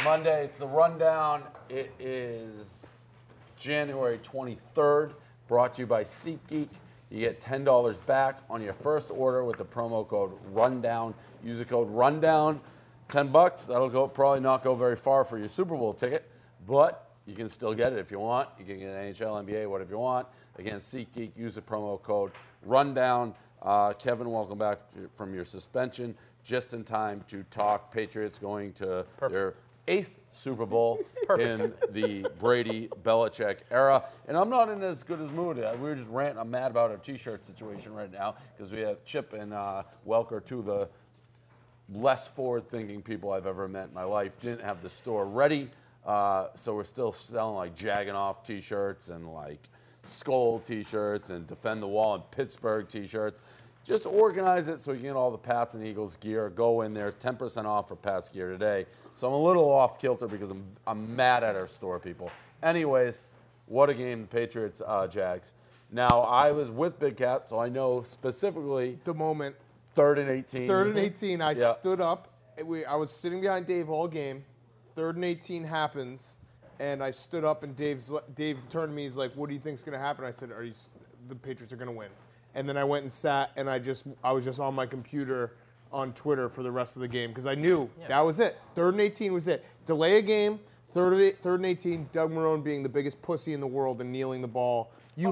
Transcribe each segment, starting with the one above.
Monday. It's the rundown. It is January 23rd. Brought to you by SeatGeek. You get $10 back on your first order with the promo code RUNDOWN. Use the code RUNDOWN. $10. That'll probably not go very far for your Super Bowl ticket, but you can still get it if you want. You can get an NHL, NBA, whatever you want. Again, SeatGeek. Use the promo code RUNDOWN. Kevin, welcome back from your suspension. Just in time to talk Patriots going to their 8th Super Bowl in the Brady-Belichick era. And I'm not in as good as mood. We were just ranting. I'm mad about our T-shirt situation right now because we have Chip and Welker, two of the less forward-thinking people I've ever met in my life, didn't have the store ready. So we're still selling like Jagging Off T-shirts and like Skull T-shirts and Defend the Wall and Pittsburgh T-shirts. Just organize it so you can get all the Pats and Eagles gear. Go in there, 10% off for Pats gear today. So I'm a little off kilter because I'm mad at our store people. Anyways, what a game, the Patriots, Jags. Now, I was with Big Cat, so I know specifically the moment. 3rd and 18. 3rd and 18, I stood up. I was sitting behind Dave all game. 3rd and 18 happens, and I stood up, and Dave turned to me. He's like, "What do you think's going to happen?" I said, "The Patriots are going to win." And then I went and sat, and I was just on my computer on Twitter for the rest of the game because I knew that was it. 3rd and 18 was it. Delay a game, 3rd and 18, Doug Marrone being the biggest pussy in the world and kneeling the ball. You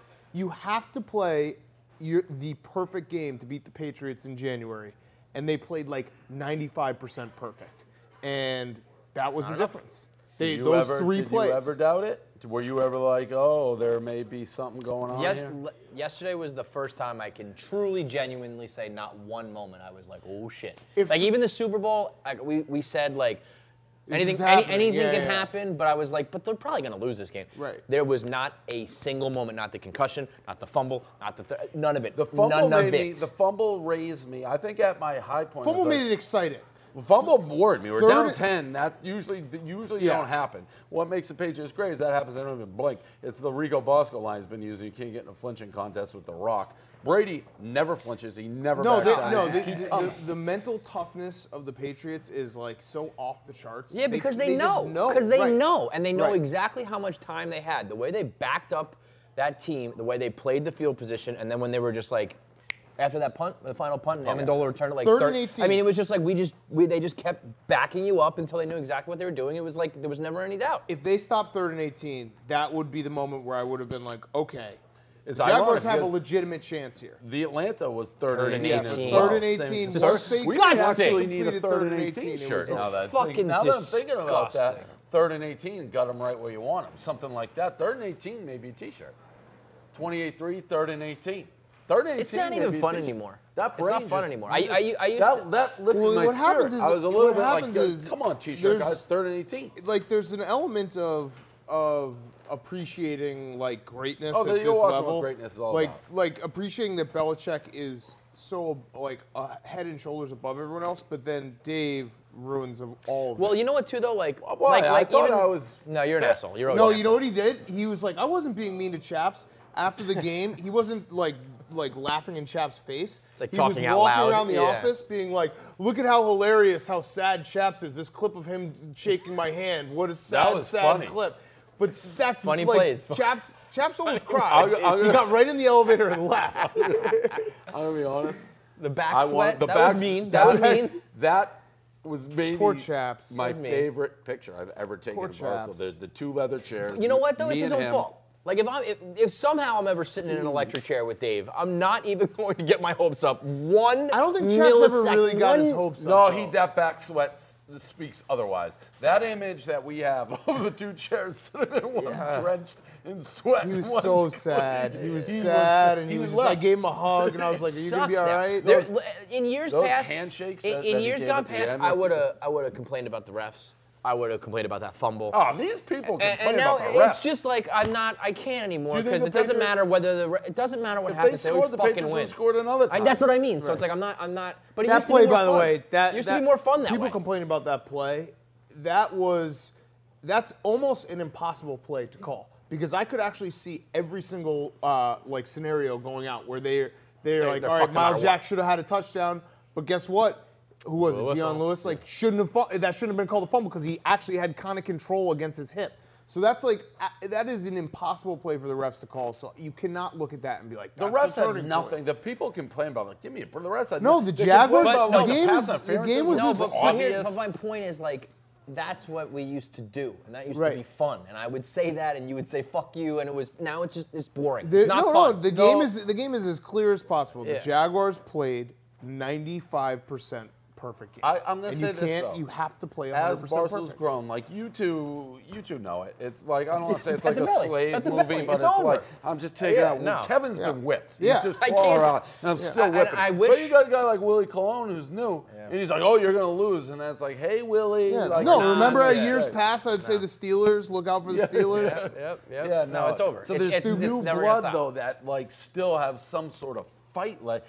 have to play the perfect game to beat the Patriots in January. And they played like 95% perfect. And that was the difference. Those 3 plays. Did you ever doubt it? Were you ever like, oh, there may be something going on here? Yesterday was the first time I can truly, genuinely say not one moment I was like, oh, shit. Like, even the Super Bowl, we said, like, anything can happen, but I was like, but they're probably going to lose this game. Right. There was not a single moment, not the concussion, not the fumble, not none of it. The fumble raised me. I think at my high point. Fumble made it exciting. Fumble worried me. We're down 10. That usually don't happen. What makes the Patriots great is that happens. They don't even blink. It's the Rico Bosco line he's been using. You can't get in a flinching contest with The Rock. Brady never flinches. He never backs down. The mental toughness of the Patriots is like so off the charts. Yeah, because they know. Because they know, and they know exactly how much time they had. The way they backed up that team, the way they played the field position, and then when they were just like, after that punt, the final punt, and Amendola returned it like 3rd and 18. I mean, it was just like they just kept backing you up until they knew exactly what they were doing. It was like there was never any doubt. If they stopped 3rd and 18, that would be the moment where I would have been like, okay, the Jaguars have a legitimate chance here. The Atlanta was 3rd and 18. 3rd and 18. We actually need a 3rd and 18 shirt. Now that I'm thinking about that, 3rd and 18 got them right where you want them. Something like that. 3rd and 18 maybe a T-shirt. 28-3, 3rd and 18. 3rd and 18. It's not even fun anymore. It's not fun anymore. I used to. That lifted my spirit. Happens is, I was a little bit like, come on, T-shirt guys, 3rd and 18. Like, there's an element of appreciating like greatness at this level. What greatness is all like appreciating that Belichick is so like head and shoulders above everyone else, but then Dave ruins all of it. Well, you know what too though, like I thought I was. No, you're an asshole. You're no, you know what he did? He was like, I wasn't being mean to Chaps after the game. He wasn't like laughing in Chaps' face. It's like talking out loud. He was walking around the office being like, look at how hilarious, how sad Chaps is. This clip of him shaking my hand. What a sad clip. But that's funny like, plays. Chaps almost cried. He got right in the elevator and left. I'm going to be honest. The back sweat, that was mean. That was maybe Poor Chaps. my favorite picture I've ever taken of Barstool. There's the 2 leather chairs. You know what, though? It's his own fault. Like, if somehow I'm ever sitting in an electric chair with Dave, I'm not even going to get my hopes up. I don't think Chaps ever really got his hopes up. No, that back sweat speaks otherwise. That image that we have of the 2 chairs sitting in one's drenched in sweat. He was so sad. He was sad, and he was just, I gave him a hug, and I was like, are you going to be all right? In years past, handshakes in years gone past, I would have complained about the refs. I would have complained about that fumble. Oh, these people complain about the refs. It's just like I can't anymore because it doesn't matter whether it doesn't matter what happens. They scored, the Patriots scored another time. That's what I mean. So it's like I'm not. But that play, by the way, that used to be more fun that way. People complain about that play. That's almost an impossible play to call because I could actually see every single scenario going out where they're like, all right, Miles Jack should have had a touchdown, but guess what? who was it? Lewis. Dion Lewis. Like that shouldn't have been called a fumble because he actually had kind of control against his hip. So that's like that is an impossible play for the refs to call. So you cannot look at that and be like, The refs had nothing. The people complain about like, give me a. The refs had No, the Jaguars. the The game was but my point is like. That's what we used to do, and that used to be fun. And I would say that, and you would say "fuck you," and now it's boring. It's not fun. The game is as clear as possible. Yeah. The Jaguars played 95% perfect game. I'm gonna say this though. You have to play 100% As Barstool's perfect. grown, like you two know it. It's like I don't want to say it's like a belly. slave At the movie, belly. but It's it's over. like I'm just taking out. no. Kevin's been whipped. Yeah. He's just I crawling can't- around, and I'm still And whipping. I But wish- you got a guy like Willie Colon who's new, and he's like, "Oh, you're gonna lose," and that's like, "Hey, Willie." Yeah. Like, No, nah, remember at yeah, years right. past, I'd say the Steelers. Look out for the Steelers. Yep. Yeah, no, it's over. So it's, there's it's new never gonna blood stop. though that like still have some sort of fight. Like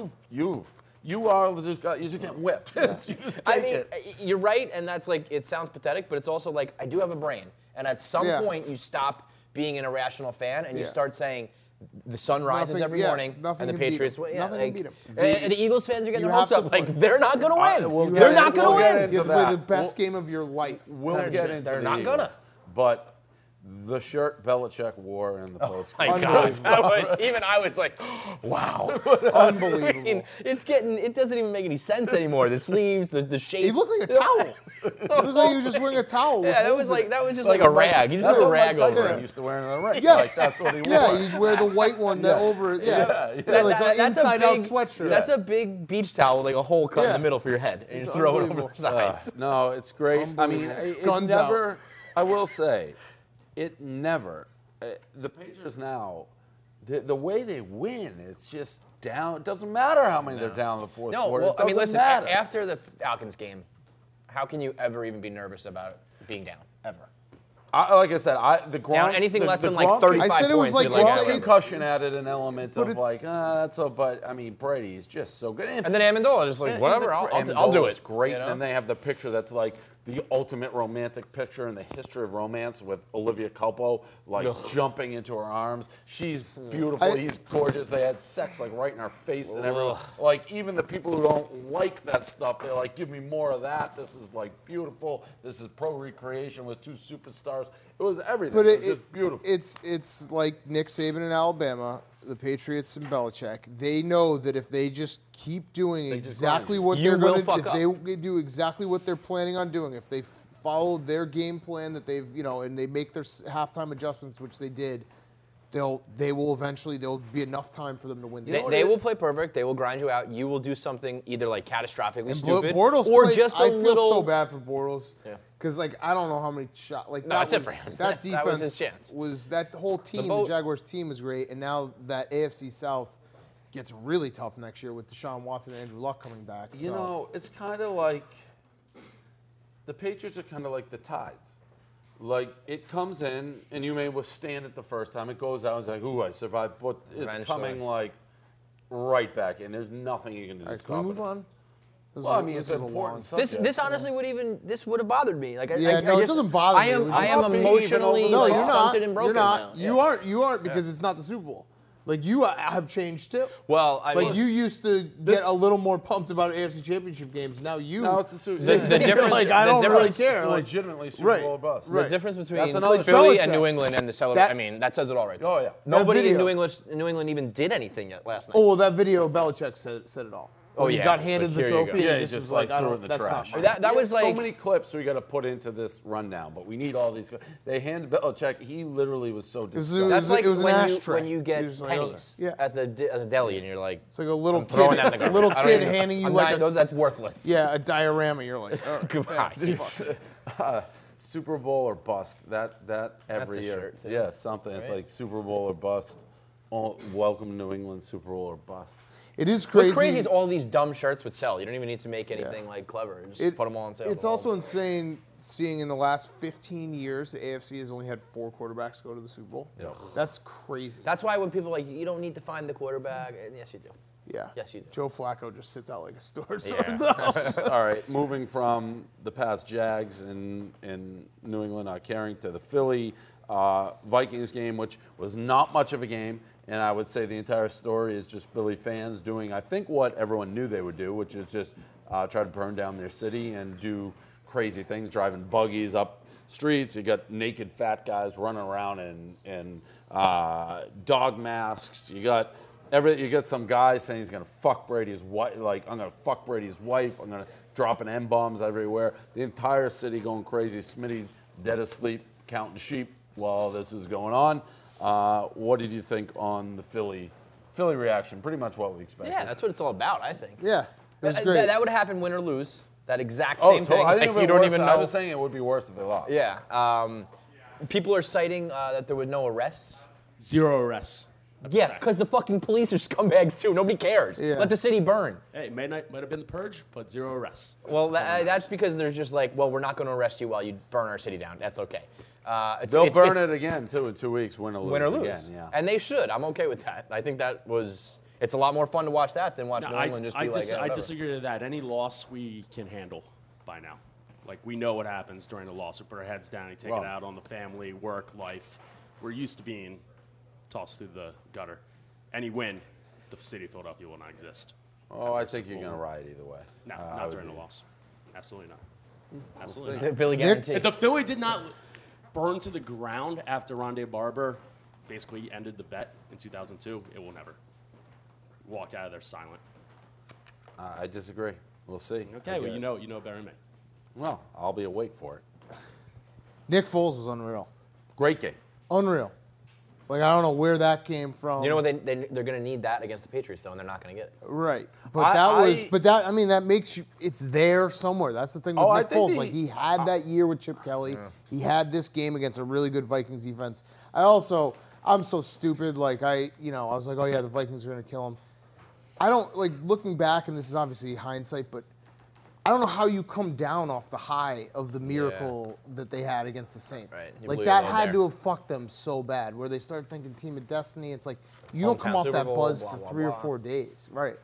you are just getting whipped. You just I take mean, it. you're right, and that's like it sounds pathetic, but it's also like I do have a brain, and at some point you stop being an irrational fan and you start saying the sun rises Nothing- every yeah, morning nothing and the can beat Patriots 'em. win. Yeah, Nothing can like, beat 'em. and the Eagles fans are getting You their hopes have to up. Like play. they're not going to win. we'll They're get- not going we'll to get win. into You have to play that. the best game of your life. We'll They're get just- into they're the not Eagles, gonna. but the shirt Belichick wore in the post. My God, even I was like, wow. Unbelievable. I mean, it doesn't even make any sense anymore. The sleeves, the shape. He looked like a towel. He looked like he was just wearing a towel. Yeah, that was just like a rag. He just That's had a what rag Mike over Tyson it. used to wear in the ring. Yes. Like, that's what he wore. Yeah, you'd wear the white one that over it. Yeah, like the That's a inside-out big- sweatshirt. That's a big beach towel with like a hole cut in Yeah. the middle for your head, and you It's just throw it over unbelievable. the sides. No, it's great. I mean, it Guns never. I will say, it never. The Patriots now, the way they win, it's just down. It doesn't matter how many they're down in the fourth No, quarter. well, It I mean, doesn't listen. matter. After the Falcons game, how can you ever even be nervous about being down ever? Like I said, the Gronk, Down anything the, less the than like Gronk- 35 I said it was points. like- you're Gronk it's- "Yeah, concussion added an element but of it's- like, that's a. But I mean, Brady's just so good. And then Amendola just like, whatever, I'll do Amendola's it. great, you know? and they have the picture that's like the ultimate romantic picture in the history of romance with Olivia Culpo like jumping into her arms. She's beautiful. He's gorgeous. They had sex like right in her face and everyone. Like even the people who don't like that stuff, they're like, give me more of that. This is like beautiful. This is pro recreation with two superstars. It was everything. But it was just beautiful. It's like Nick Saban in Alabama, the Patriots and Belichick. They know that if they just keep doing exactly what You they're will going to, fuck if up. they do exactly what they're planning on doing, if they follow their game plan that they've, and they make their halftime adjustments, which they did, there'll be enough time for them to win. They will play perfect. They will grind you out. You will do something either like catastrophically stupid Bortles or played, just a I little. feel so bad for Bortles. Yeah. Because I don't know how many shots. Like No, that that's it was, for him. That defense That was his chance. was that whole team. The boat- Jaguars team was great, and now that AFC South gets really tough next year with Deshaun Watson and Andrew Luck coming back. You so. know, it's kind of like the Patriots are kind of like the tides. Like it comes in and you may withstand it the first time. It goes out and it's like, ooh, I survived, but it's Revenge coming story. like right back, and there's nothing you can do All to right, can we stop move it. on? This Well, I is- mean, this it's is an a important long- subject. This honestly this would have bothered me. Like Yeah, no, it doesn't bother I me. am It I am was just- emotionally No, like, you're not. stunted and broken You're not. now. You aren't because it's not the Super Bowl. Like you have changed too. Well, I Like mean, you used to get a little more pumped about AFC Championship games. Now you. No, it's a Super The Bowl. difference- like I the don't really difference- care. It's Like, legitimately Super right, Bowl or bust. right. the difference between That's another Philly Belichick. and New England and the celebration. That- I mean, that says it all right there. Oh, yeah. Nobody in video. New England even did anything yet last night. Oh well, that video Belichick said it all. Oh, When yeah. he got handed Like, the here you trophy. go. Yeah, and he just just was like I threw don't- it in the that's not trash. mine. That was like so many clips we got to put into this rundown, but we need all these. They handed Belichick. He literally was so disgusted. that's like it was an when ashtray. you You're get just like, okay. pennies Yeah. at the deli and you're like, It's like a little I'm throwing that in the kid, garbage. little I don't kid even- handing you I'm like not- those that's worthless. a diorama. You're like, oh, Goodbye. Super Bowl or bust. That every a year. shirt, too. Yeah, something. It's Right? like Super Bowl or bust. Welcome to New England, Super Bowl or bust. it is crazy. What's crazy is all these dumb shirts would sell. You don't even need to make anything like clever. Just put them all on sale. It's also insane seeing in the last 15 years the AFC has only had 4 quarterbacks go to the Super Bowl. Yeah. That's crazy. That's why when people are like, you don't need to find the quarterback. And yes, you do. Yeah. Yes, you do. Joe Flacco just sits out like a store. Yeah. All right, moving from the past Jags in New England, caring to the Philly Vikings game, which was not much of a game. And I would say the entire story is just Philly fans doing, I think, what everyone knew they would do, which is just try to burn down their city and do crazy things, driving buggies up streets. You got naked fat guys running around in dog masks. You got some guy saying he's gonna fuck Brady's wife. Like, I'm gonna fuck Brady's wife. I'm gonna dropping M-bombs everywhere. The entire city going crazy. Smitty dead asleep counting sheep while this was going on. What did you think on the Philly reaction? Pretty much what we expected. Yeah, that's what it's all about, I think. Yeah, it was great. That would happen win or lose. That exact same thing. I think like, you don't even know. I was saying it would be worse if they lost. Yeah. People are citing that there were no arrests. 0 arrests. That's Yeah, because the fucking police are scumbags too. Nobody cares. Yeah. Let the city burn. Hey, might have been the purge, but 0 arrests. Well, that's because they're just like, well, we're not going to arrest you while you burn our city down. That's okay. They'll burn it again too in 2 weeks. Win or lose. Again, yeah. And they should. I'm okay with that. I think it's a lot more fun to watch that than watch New England just be like, yeah, I whatever. disagree with that. Any loss we can handle by now. Like, we know what happens during a loss. We put our heads down and take it out on the family, work, life. We're used to being tossed through the gutter. Any win, the city of Philadelphia will not exist. Oh, I think you're going to ride either way. No, not during a loss. Absolutely not. Absolutely The not. Philly guarantee. If the Philly did not burn to the ground after Rondé Barber basically ended the bet in 2002, it will never. Walked out of there silent. I disagree. We'll see. Okay, well, you know better than me. Well, I'll be awake for it. Nick Foles was unreal. Great game. Unreal. Like, I don't know where that came from. You know what? They're going to need that against the Patriots, though, and they're not going to get it. Right. But that makes you, it's there somewhere. That's the thing with Nick Foles. Like, he had that year with Chip Kelly. Yeah. He had this game against a really good Vikings defense. I'm so stupid. Like, I was like, oh yeah, the Vikings are going to kill him. I don't, like, looking back, and this is obviously hindsight, but I don't know how you come down off the high of the miracle that they had against the Saints. Right. Like, that had to have fucked them so bad, where they started thinking team of destiny. It's like, you don't come off that buzz for 3 or 4 days. Right.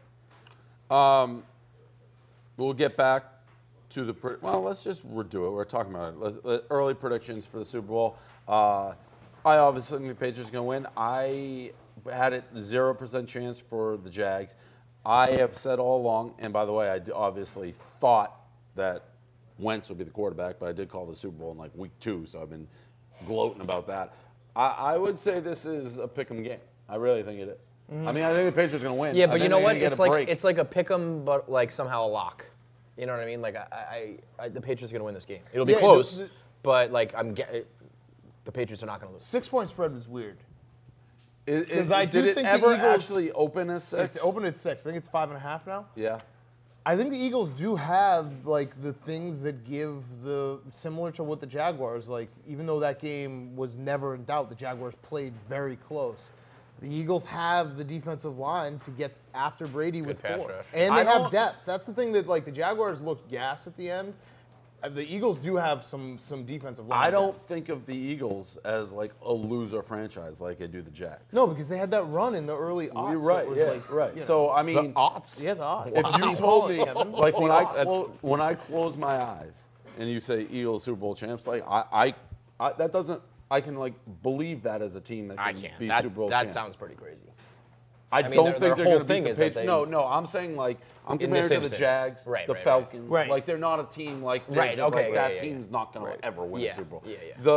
We'll get back to let's just redo it. We're talking about it. Early predictions for the Super Bowl. I obviously think the Patriots are going to win. I had it 0% chance for the Jags. I have said all along, and by the way, I obviously thought that Wentz would be the quarterback, but I did call the Super Bowl in like week 2, so I've been gloating about that. I would say this is a pick'em game. I really think it is. I mean, I think the Patriots are going to win. Yeah, but you know what? It's like a pick'em, but like somehow a lock. You know what I mean? Like the Patriots are going to win this game. It'll be close, but like the Patriots are not going to lose. 6-point spread was weird. Because did it ever actually open as 6? It's open at 6. I think it's 5.5 now. Yeah. I think the Eagles do have like the things that give similar to what the Jaguars, like, even though that game was never in doubt, the Jaguars played very close. The Eagles have the defensive line to get after Brady with 4. And they have depth. That's the thing that, like, the Jaguars looked gas at the end. The Eagles do have some defensive line. I don't think of the Eagles as like a loser franchise like I do the Jags. No, because they had that run in the early aughts. You're right, right. You know, so, I mean, the aughts? Yeah, the aughts. If you told me, like, when I close my eyes and you say Eagles Super Bowl champs, like, that doesn't, I can, like, believe that as a team that can be Super Bowl champs. That sounds pretty crazy. I don't think they're going to beat the Patriots. No, I'm saying, like, I'm comparing to the Jags, the Falcons. Right. Like, they're not a team like that team's not going to ever win a Super Bowl.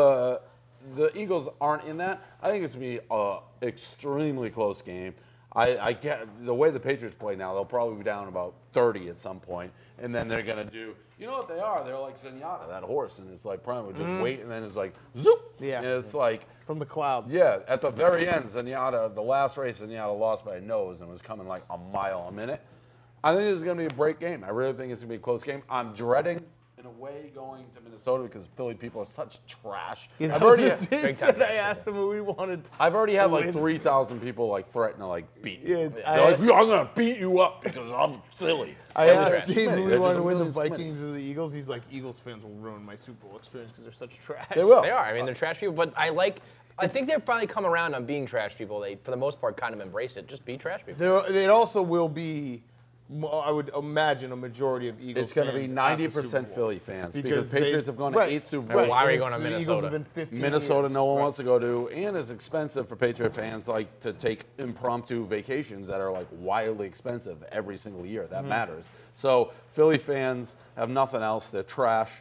The Eagles aren't in that. I think it's going to be an extremely close game. I get the way the Patriots play now, they'll probably be down about 30 at some point, and then they're going to do, you know what they are? They're like Zenyatta, that horse, and it's like probably just wait, and then it's like, zoop! Yeah. And it's like, from the clouds. Yeah, at the very end, Zenyatta, the last race, Zenyatta lost by a nose and was coming like a mile a minute. I think this is going to be a great game. I really think it's going to be a close game. I'm dreading, in a way, going to Minnesota because Philly people are such trash. I've already I asked them what we wanted. I've already had like 3,000 people like threaten to like beat me. They're like, I'm going to beat you up because I'm Philly. I asked Steve who we wanted to win, the Vikings or the Eagles. He's like, Eagles fans will ruin my Super Bowl experience because they're such trash. They will. They are. I mean, they're trash people, but I think they've finally come around on being trash people. They, for the most part, kind of embrace it. Just be trash people. It also will be, I would imagine a majority of Eagles. It's going to be fans at the 90% Super Bowl. Philly fans Because because Patriots have gone to 8 Super Bowls. Why are you And going to the Minnesota? Eagles have been 15 Minnesota, years. no one wants to go to, and it's expensive for Patriot fans like to take impromptu vacations that are like wildly expensive every single year. That matters. So Philly fans have nothing else. They're trash.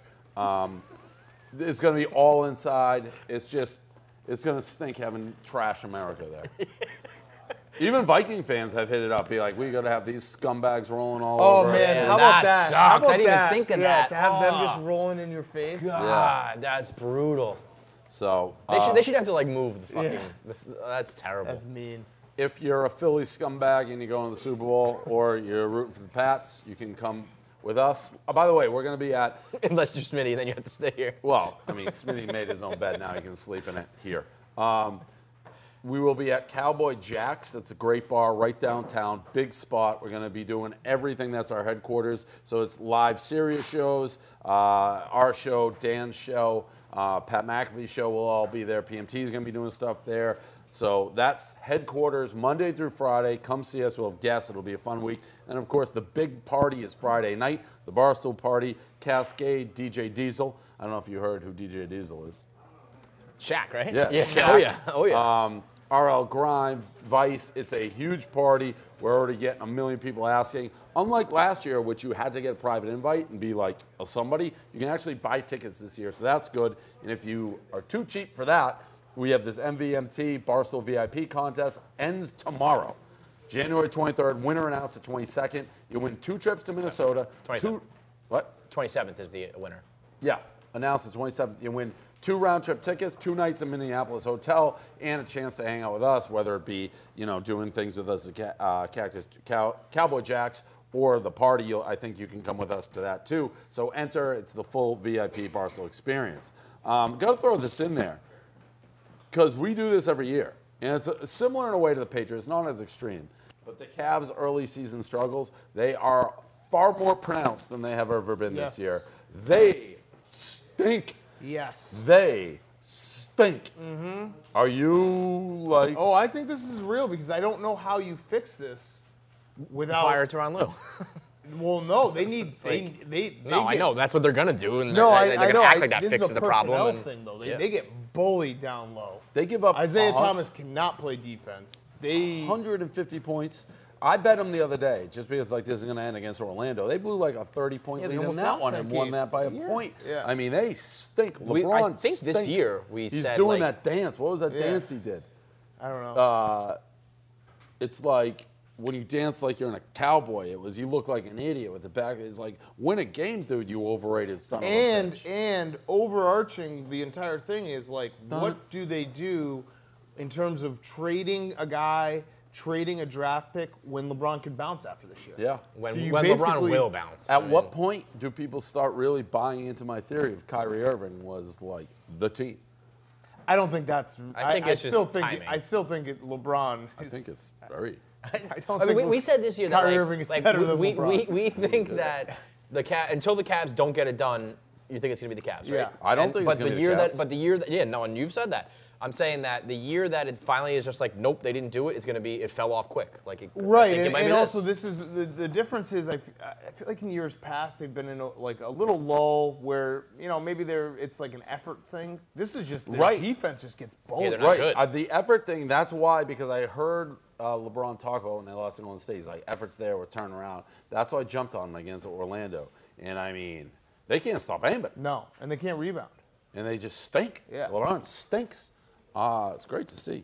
It's going to be all inside. It's going to stink having trash America there. Even Viking fans have hit it up. Be like, we got to have these scumbags rolling all over Oh man, us. how about that that? sucks. How about I didn't even that? think of Yeah, that. to have them just Oh. rolling in your face. God, that's brutal. So They should have to like move the fucking. That's terrible. That's mean. if you're a Philly scumbag and you're going to the Super Bowl or you're rooting for the Pats, you can come with us. By the way, we're going to be at, Unless you're Smitty, then you have to stay here. well, I mean, Smitty made his own bed now. He can sleep in it here. We will be at Cowboy Jack's. It's a great bar right downtown, big spot. We're going to be doing everything. That's our headquarters. So it's live Sirius shows, our show, Dan's show, Pat McAfee's show will all be there. PMT is going to be doing stuff there. So that's headquarters Monday through Friday. Come see us. We'll have guests. It'll be a fun week. And of course, the big party is Friday night, the Barstool Party, Cascade, DJ Diesel. I don't know if you heard who DJ Diesel is. Shaq, right? Yeah, Yeah. Shaq. Oh yeah. Oh yeah. RL Grime, Vice. It's a huge party. We're already getting a million people asking. Unlike last year, which you had to get a private invite and be like a somebody, you can actually buy tickets this year, so that's good. And if you are too cheap for that, we have this MVMT Barstool VIP contest. Ends tomorrow, January 23rd. Winner announced the 22nd. You win 2 trips to Minnesota. 27th. What? 27th is the winner. Yeah, announced the 27th. You win 2 round-trip tickets, 2 nights in Minneapolis hotel, and a chance to hang out with us, whether it be, you know, doing things with us at Cowboy Jack's or the party. I think you can come with us to that too. So enter. It's the full VIP Barstool experience. Got to throw this in there because we do this every year, and it's similar in a way to the Patriots, not as extreme. But the Cavs' early season struggles, they are far more pronounced than they have ever been this year. They stink. Yes. They stink. Are you like? Oh, I think this is real because I don't know how you fix this without. Fire Tyronn Lue. Well, no, they need. No, I know that's what they're gonna do, and No, they're I gonna know. act like that this fixes is a the problem. personnel And, thing, though. yeah. They get bullied down low. They give up Isaiah Thomas cannot play defense. They 150 points. I bet them the other day, just because like this is going to end against Orlando. They blew like a 30-point Yeah, they lead in almost that lost one that and won game. that by a Yeah, point. yeah. I mean, they stink. I LeBron think this stinks. year we He's said, doing like- that dance. What was that Yeah. dance he did? I don't know. It's like when you dance like you're in a cowboy. It was you look like an idiot with the back. It's like win a game, dude. You overrated son of a bitch. And overarching the entire thing is like, what do they do in terms of trading a guy, trading a draft pick when LeBron could bounce after this year? Yeah. when So you when LeBron basically- will bounce. At what point do people start really buying into my theory of Kyrie Irving was like the team? I don't think that's. I think it's just still think. timing. I still think LeBron. I think it's very. I don't I mean, think we said this year that Kyrie like, Irving is like, better than we, LeBron. we think that until the Cavs don't get it done, you think it's going to be the Cavs, right? Yeah. I don't think it's gonna be the Cavs. But the year that yeah, no, and you've said that. I'm saying that the year that it finally is just like, nope, they didn't do it. It's going to be it fell off quick. Like I Right, think it and, might be and this. also this is the difference is I feel like in years past they've been in like a little lull where maybe it's like an effort thing. This is just their Right. defense just gets bullied. they're not good. The effort thing, that's why, because I heard LeBron talk about when they lost in Golden State. He's like, effort's there, we're turning around. That's why I jumped on them against Orlando. And I mean, they can't stop anybody. No, and they can't rebound. And they just stink. Yeah. LeBron stinks. It's great to see.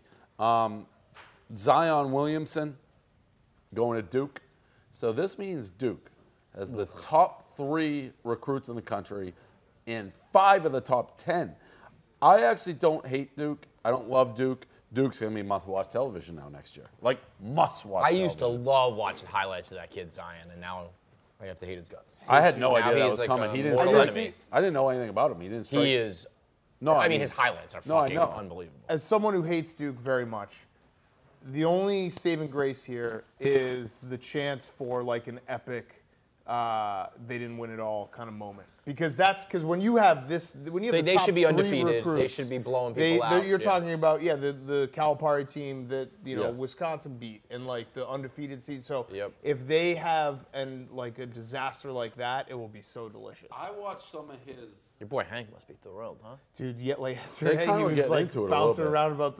Zion Williamson going to Duke. So this means Duke has the top 3 recruits in the country and 5 of the top 10. I actually don't hate Duke. I don't love Duke. Duke's going to be must-watch television now next year. Like, must-watch I used to television. love watching highlights of that kid Zion, and now I have to hate his guts. I had no Now idea that he's was like coming. a He didn't mortal strike enemy. me. I didn't know anything about him. He didn't strike He me. is. No, I mean his highlights are No, I fucking know. unbelievable. As someone who hates Duke very much, the only saving grace here is the chance for like an epic they didn't win it all kind of moment. Because when you have this, when you have They the top should be three undefeated. recruits, They should be blowing people out. You're talking about the Calipari team that Yeah. Wisconsin beat and like the undefeated seed. So Yep. if they have like a disaster like that, it will be so delicious. I watched some of his. Your boy Hank must be thrilled, huh? Dude, yet like yesterday kinda he was get like into it a little bouncing bit. around about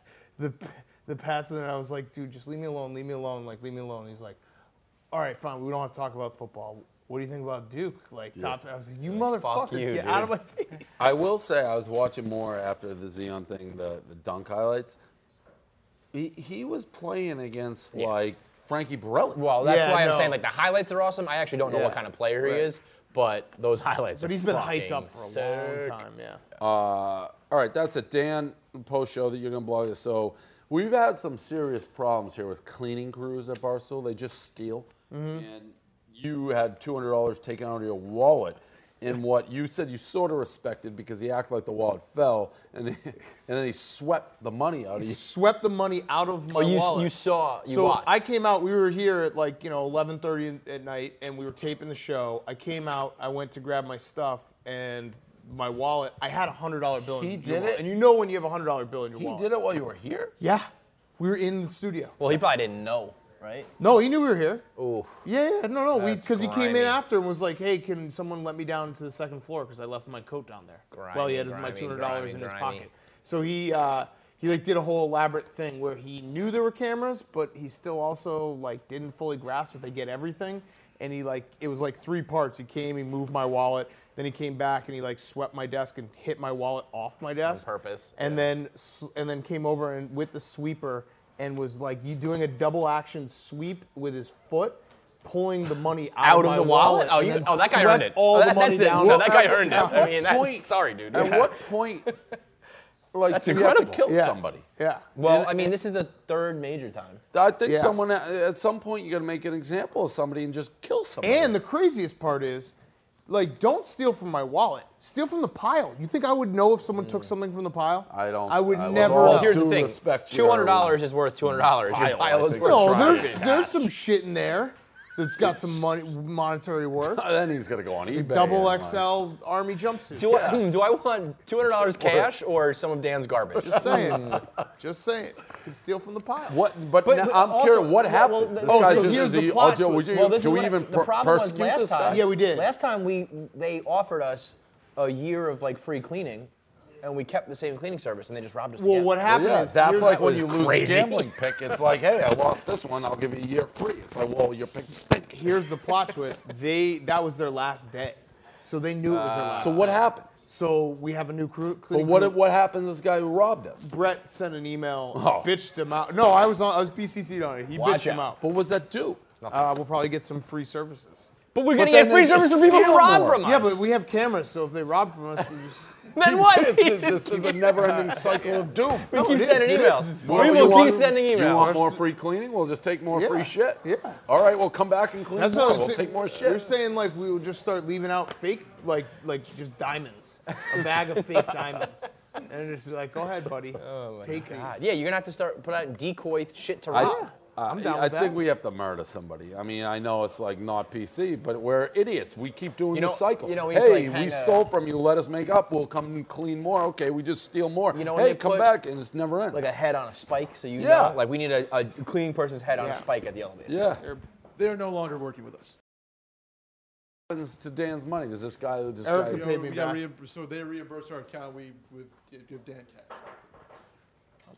the pass, and I was like, dude, just leave me alone, like leave me alone. He's like, all right, fine, we don't have to talk about football. What do you think about Duke? Like top. I was like, you motherfucker, you, get dude. out of my face. I will say I was watching more after the Zion thing, the dunk highlights. He was playing against like Frankie Borelli. Well, that's Yeah, why I'm no. saying like the highlights are awesome. I actually don't know Yeah. what kind of player he Right. is, but those highlights. But are he's been fucking hyped up for a sick. long time. Yeah. All right, that's it. Dan, post show that you're gonna blog this. So we've had some serious problems here with cleaning crews at Barstool. They just steal, and you had $200 taken out of your wallet. In what you said you sort of respected because he acted like the wallet fell, and then he swept the money out of you. Swept the money out of my Oh, wallet. you watched. I came out. We were here at like 11:30 at night, and we were taping the show. I came out. I went to grab my stuff and my wallet. I had a $100 bill. He in did your it? wallet. And you know when you have a $100 bill in your He wallet. did it while you were here? Yeah, we were in the studio. Well, he probably didn't know, right? No, he knew we were here. Ooh. Yeah, no, That's because he came grimy. in after and was like, "Hey, can someone let me down to the second floor? Because I left my coat down there." Well, he had my Grimy, $200 in his grimy. pocket. So he like did a whole elaborate thing where he knew there were cameras, but he still also like didn't fully grasp that they get everything. And he like it was like three parts. He came, he moved my wallet, then he came back and he like swept my desk and hit my wallet off my desk purpose, and then came over and with the sweeper and was like doing a double action sweep with his foot, pulling the money out of the my wallet? Oh, and then that guy earned swept it. all Oh, the that- money that's it. down. No, that guy earned it. At I mean, what sorry, dude. At what point, like, That's do you have to incredible. kill Yeah. somebody? Yeah. Well, I mean, this is the third major time. I think Yeah. someone at some point you got to make an example of somebody and just kill somebody. And the craziest part is, like, don't steal from my wallet. Steal from the pile. You think I would know if someone took something from the pile? I don't. I would with never all know. Well, here's the due thing. respect, you're $200 is worth $200. Pile, Your pile I is think. worth No, No, trying $200. there's some shit in there that's got some monetary worth. Then he's gonna go on eBay. Double and, XL army jumpsuit. Do I want $200 cash or some of Dan's garbage? Just saying. Just saying. You can steal from the pile. What? But, But- now, but I'm also- curious. What well, happened? well, This oh, guy so just here's is the he- plot do twist. we- Well, this do is we what- even the problem was persecute last this guy? time. Yeah, we did. Last time they offered us a year of like free cleaning, and we kept the same cleaning service, and they just robbed us. Well, again. what happened Yeah, is that's here's- like when was you lose crazy. a gambling pick. It's like, hey, I lost this one. I'll give you a year free. It's like, well, your pick stink. here's the plot twist. That was their last day, so they knew it was their last. So what day. happens? So we have a new crew. But cleaning what crew. what happens to this guy who robbed us? Brett sent an email, Oh. bitched him out. No, I was BCC'd on it. He Watch bitched him out. out. What was that do? We'll probably get some free services. But we're But gonna get then free they service just for people who steal rob more. from us. Yeah, but we have cameras, so if they rob from us, we just. then what? This is a never-ending cycle of doom. We No, keep it is, sending it emails. is. We Well, will you keep want- sending You want emails. more free cleaning? We'll just take more Yeah, free shit. yeah. All right, we'll come back and clean That's more. what I'm We'll saying. take more They're shit. saying like we would just start leaving out fake, like just diamonds, a bag of fake diamonds, and just be like, "Go ahead, buddy, take God. these." Yeah, you're gonna have to start put out decoy shit to I, rob. I'm down I with think that. we have to murder somebody. I mean, I know it's like not PC, but we're idiots. We keep doing You know- this cycle. you know, we need to, hey, like, we hang a- stole from you. Let us make up. We'll come and clean more. Okay, we just steal more. You know, when hey, they come put, back, and it's never ends. Like a head on a spike, so you Yeah. know. Like we need a cleaning person's head on Yeah. a spike at the elevator. yeah. They're no longer working with us. What happens to Dan's money? Does this guy? Eric guy could pay me back. So they reimburse our account. We give Dan cash. That's it.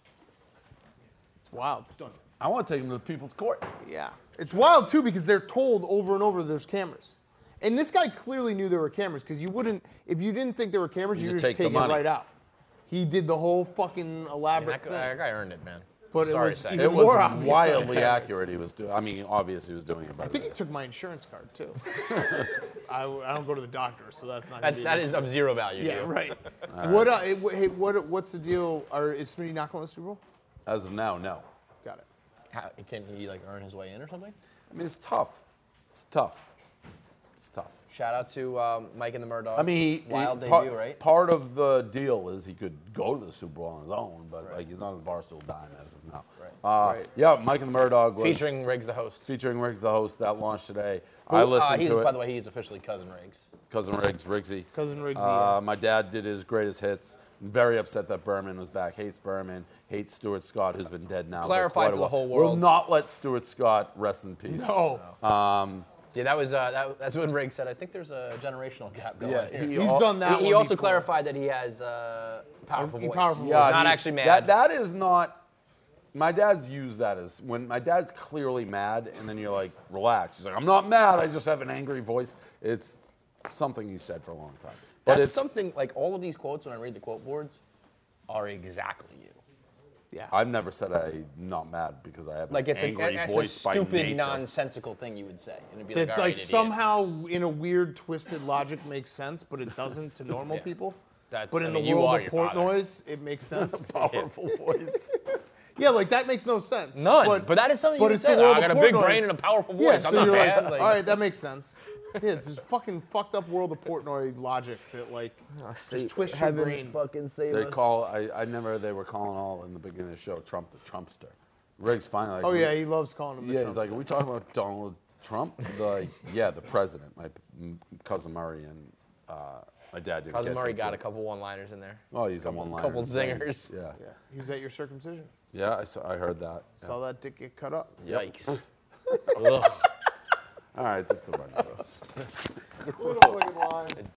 It's wild. Done. I want to take him to the People's Court. Yeah, it's wild too because they're told over and over there's cameras, and this guy clearly knew there were cameras because you wouldn't, if you didn't think there were cameras, You you just just take the take it money. right out. He did the whole fucking elaborate That thing. guy earned it, man. But it Sorry was to say. even It was more obvious. wildly accurate. He was doing. I mean, obviously he was doing it by I think he took my insurance card too. I don't go to the doctor, so that's not. gonna be That an is of zero value. Yeah, to you. right. What? Hey, what's the deal? Is Smitty not going to the Super Bowl? As of now, no. Got it. Can he like earn his way in or something? I mean, it's tough. It's tough. It's tough. Shout out to Mike and the Murdoch. I mean, wild debut, right? Part of the deal is he could go to the Super Bowl on his own, but like he's not a Barstool dime as of now. Right. Yeah, Mike and the Murdoch was Featuring Riggs the host. featuring Riggs the host that launched today. I listened to it. By the way, he's officially Cousin Riggs. Cousin Riggs, Riggsy. Cousin Riggsy, yeah. My dad did his greatest hits. I'm very upset that Berman was back. Hates Berman. Hates Stuart Scott, who's been dead now. Clarify for quite to a the while. whole world. We'll not let Stuart Scott rest in peace. No. Yeah, that was that's when Riggs said, I think there's a generational gap going Yeah, on here. He's done that. He one also before. clarified that he has powerful voice. Powerful He's voice. not actually mad. That is not. My dad's used that as when my dad's clearly mad, and then you're like, relax. He's like, I'm not mad. I just have an angry voice. It's something he said for a long time. But That's it's something, like all of these quotes when I read the quote boards are exactly you. Yeah. I've never said I'm not mad because I have Like an it's angry a voice by stupid, nature. nonsensical thing you would say. And it'd be like, It's all right, like idiot. somehow in a weird twisted logic makes sense, but it doesn't to normal Yeah. people. That's, But I in mean, the you world are of your father. Portnoy's, it makes sense. Powerful voice. Yeah, like that makes no sense. None. But that is something you would it's say. the "Oh, world I got of a big Portnoy's." brain and a powerful voice. Yeah, I'm so not you're bad. like, all right, that makes sense. Yeah, it's this fucking fucked up world of Portnoy logic that like just twist your brain. Fucking save They us. call they were calling all in the beginning of the show Trump the Trumpster. Riggs finally like, Oh yeah, he loves calling him the yeah, Trump he's like, are we talking about Donald Trump? They're like, yeah, the president. My cousin Murray and my dad didn't Cousin get Murray the got a joke. couple one-liners in there. Oh, he's a one-liner. couple zingers. Yeah. Yeah, he was at your circumcision. Yeah, I heard that. Yeah. Saw that dick get cut up. Yikes. Ugh. All right, that's the running. Little fucking line.